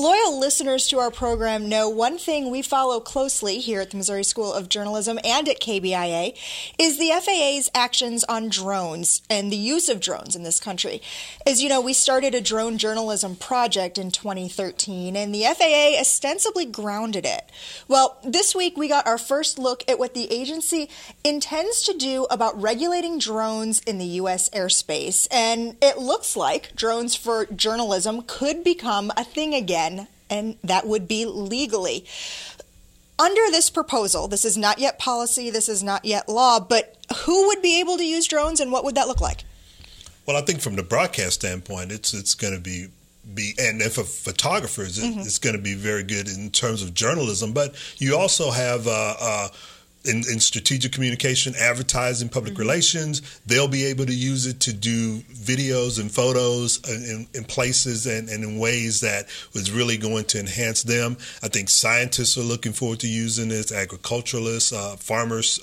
Loyal listeners to our program know one thing we follow closely here at the Missouri School of Journalism and at KBIA is the FAA's actions on drones and the use of drones in this country. As you know, we started a drone journalism project in 2013, and the FAA ostensibly grounded it. Well, this week we got our first look at what the agency intends to do about regulating drones in the U.S. airspace, and it looks like drones for journalism could become a thing again, and that would be legally. Under this proposal, this is not yet policy, this is not yet law, but who would be able to use drones and what would that look like? Well, I think from the broadcast standpoint, it's going to be and for photographers, it's going to be very good in terms of journalism. But you also have in strategic communication, advertising, public relations, they'll be able to use it to do videos and photos in places and in ways that was really going to enhance them. I think scientists are looking forward to using this, agriculturalists, farmers,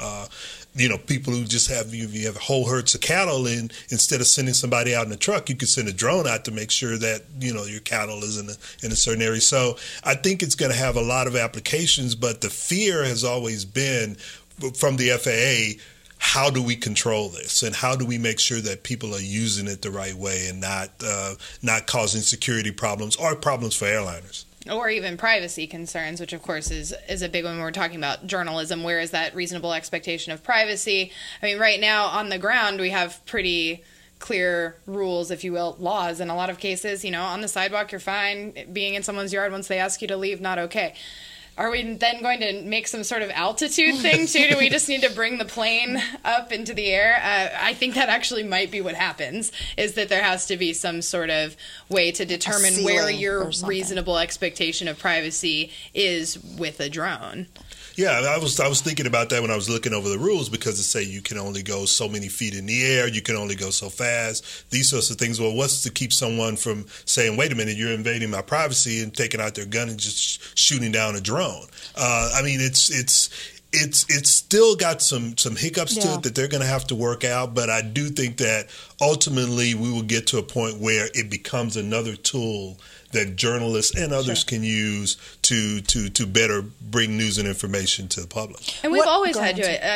people who just have, you have whole herds of cattle, and instead of sending somebody out in a truck, you could send a drone out to make sure that, your cattle is in a certain area. So I think it's going to have a lot of applications, but the fear has always been from the FAA, how do we control this, and how do we make sure that people are using it the right way and not causing security problems or problems for airliners? Or even privacy concerns, which of course is a big one when we're talking about journalism. Where is that reasonable expectation of privacy? I mean, right now on the ground we have pretty clear rules, if you will, laws in a lot of cases. On the sidewalk you're fine. Being in someone's yard once they ask you to leave, not okay. Are we then going to make some sort of altitude thing, too? Do we just need to bring the plane up into the air? I think that actually might be what happens, is that there has to be some sort of way to determine where your reasonable expectation of privacy is with a drone. Yeah, I was thinking about that when I was looking over the rules, because it say you can only go so many feet in the air, you can only go so fast, these sorts of things. Well, what's to keep someone from saying, wait a minute, you're invading my privacy, and taking out their gun and just shooting down a drone? I mean, it's still got some hiccups to it that they're going to have to work out, but I do think that ultimately we will get to a point where it becomes another tool that journalists and others can use to better bring news and information to the public. And we've always had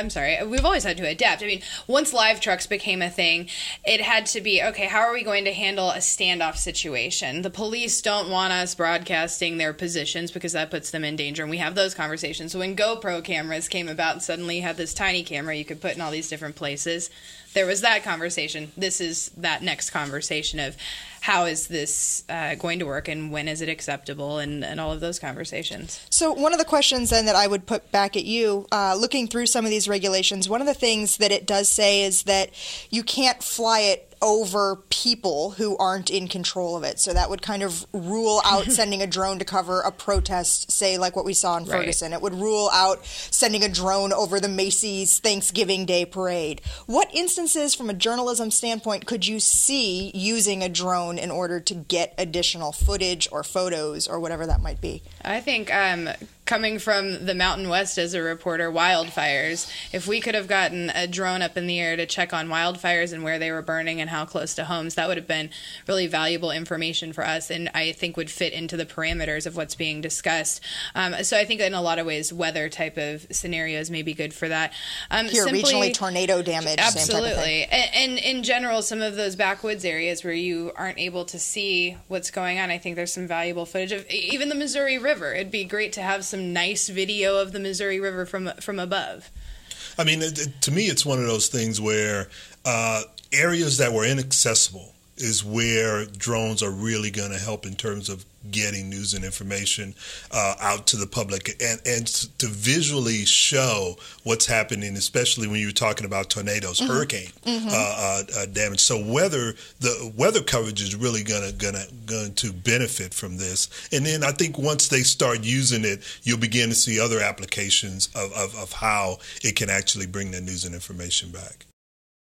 to adapt. I mean, once live trucks became a thing, it had to be, okay, how are we going to handle a standoff situation? The police don't want us broadcasting their positions because that puts them in danger, and we have those conversations. So when GoPro cameras came about and suddenly you had this tiny camera you could put in all these different places, there was that conversation. This is that next conversation of how is this going to work, and when is it acceptable, and all of those conversations. So one of the questions then that I would put back at you, looking through some of these regulations, one of the things that it does say is that you can't fly it over people who aren't in control of it. So that would kind of rule out sending a drone to cover a protest, say like what we saw in Ferguson. It would rule out sending a drone over the Macy's Thanksgiving Day parade. What instances from a journalism standpoint could you see using a drone in order to get additional footage or photos or whatever that might be? I think coming from the Mountain West as a reporter, wildfires, if we could have gotten a drone up in the air to check on wildfires and where they were burning and how close to homes, that would have been really valuable information for us, and I think would fit into the parameters of what's being discussed. So I think in a lot of ways, weather type of scenarios may be good for that. Regionally tornado damage. Absolutely. Same type of thing. And in general, some of those backwoods areas where you aren't able to see what's going on, I think there's some valuable footage of even the Missouri River. It'd be great to have some nice video of the Missouri River from above. I mean, to me, it's one of those things where areas that were inaccessible is where drones are really going to help in terms of getting news and information out to the public, and to visually show what's happening, especially when you're talking about tornadoes, hurricane damage. So the weather coverage is really going to benefit from this. And then I think once they start using it, you'll begin to see other applications of how it can actually bring the news and information back.